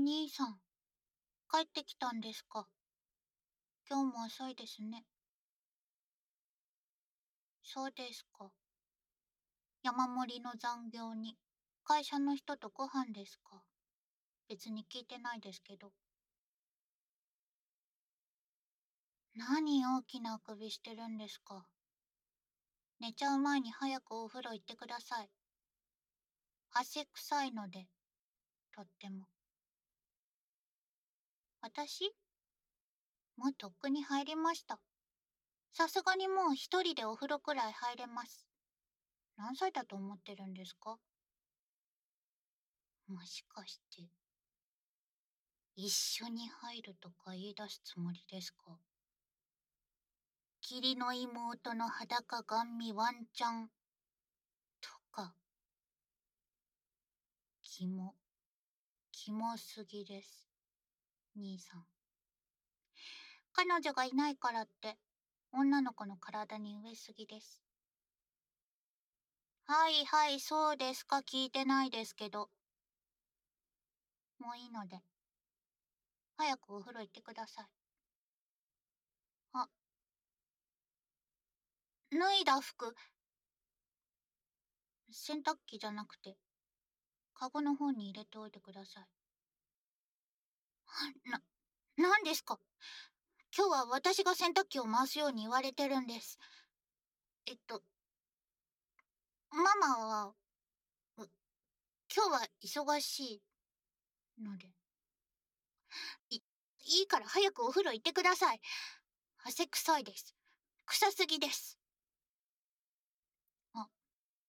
兄さん、帰ってきたんですか？今日も遅いですね。そうですか。山盛りの残業に、会社の人とご飯ですか？別に聞いてないですけど。何大きなあくびしてるんですか？寝ちゃう前に早くお風呂行ってください。汗臭いので、とっても。私もうとっくに入りました。さすがにもう一人でお風呂くらい入れます。何歳だと思ってるんですか？もしかして、一緒に入るとか言い出すつもりですか？義理の妹の裸ガン見ワンチャンとか、キモ、キモすぎです、兄さん。彼女がいないからって、女の子の体に植えすぎです。はいはい、そうですか、聞いてないですけど。もういいので、早くお風呂行ってください。あ、脱いだ服、洗濯機じゃなくて、カゴの方に入れておいてください。なんですか？今日は私が洗濯機を回すように言われてるんです。えっと、ママは、う今日は忙しいので。い、いいから早くお風呂行ってください。汗臭いです。臭すぎです。あ、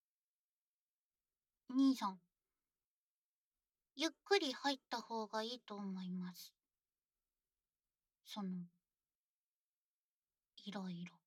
兄さん、ゆっくり入った方がいいと思います。いろいろ。